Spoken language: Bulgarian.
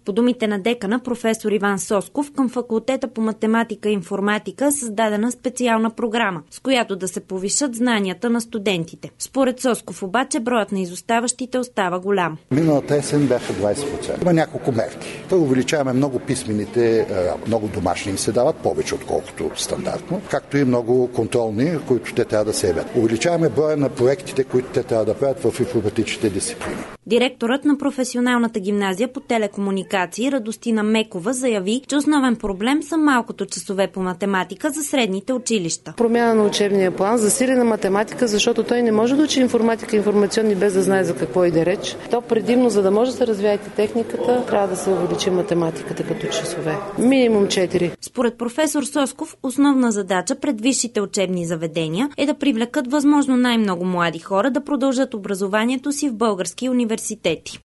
По думите на декана професор Иван Сосков, към факултета по математика и информатика е създадена специална програма, с която да се повишат знанията на студентите. Според Сосков обаче броят на изоставащите остава голям. Миналата есен бяха 20%. Има няколко мерки. Първо увеличаваме много писмените, много домашни им се дават, повече отколкото стандартно, както и много контролни, които те трябва да се явят. Увеличаваме броя на проектите, които те трябва да правят в информатичните дисциплини. Директорът на професионалната гимназия по телекомуникации Радостина Мекова заяви, че основен проблем са малкото часове по математика за средните училища. Промяна на учебния план, засилена математика, защото той не може да учи информатика и информационни без да знае за какво иде реч. То предимно, за да може да се развие техниката, трябва да се увеличи математиката като часове. Минимум 4. Според професор Сосков, основна задача пред висшите учебни заведения е да привлекат възможно най-много млади хора да продължат образованието си в български университети.